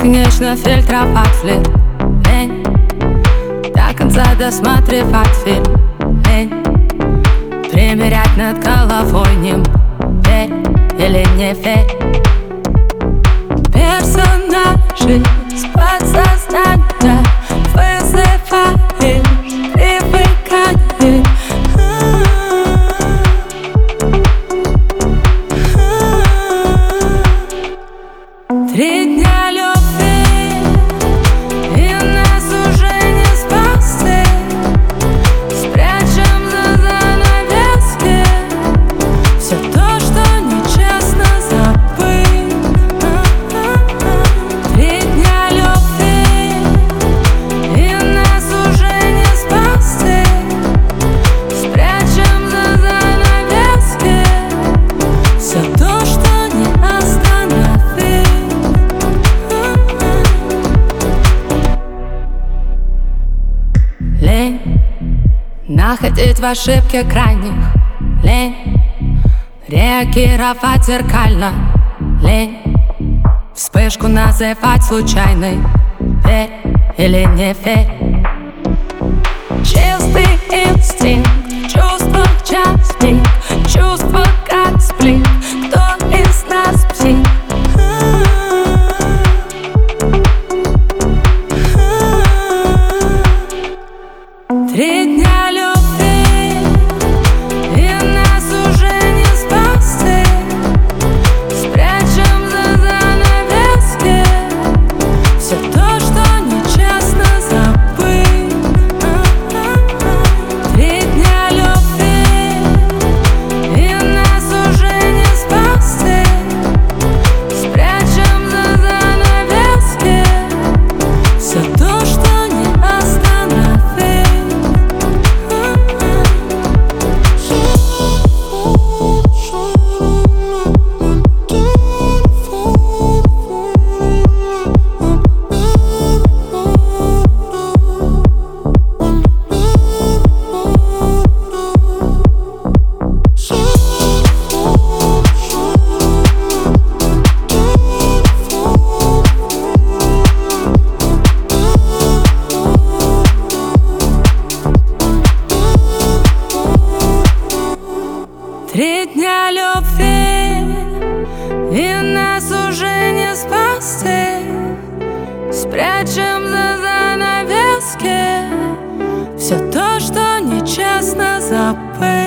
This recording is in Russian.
бесконечно фильтровать флир. Лень до конца досматривать фильм. Лень примерять над головой ним. Верь или не верь. Персонажи с подсознания вызывает привыкание. 3 дня любви, и нас уже не спасти. Спрячем за занавески все то, что нечестно забыть. 3 дня любви, и нас уже не спасти. Спрячем за занавески все то, что не остановить. Лень находить в ошибке крайних. Лень реагировать зеркально. Лень вспышку называть случайной. Верь или не верь. Чистый инстинкт, чувства в час пик, чувства как сплит. Кто из нас псих? Три дня любви, и нас уже не спасти. Спрячем за занавески все то, что нечестно забыть. 3 дня любви, и нас уже не спасти. Спрячем за занавески все то, что не остановить. Три дня любви, и нас уже не спасти. Спрячем за занавески все то, что нечестно забыть.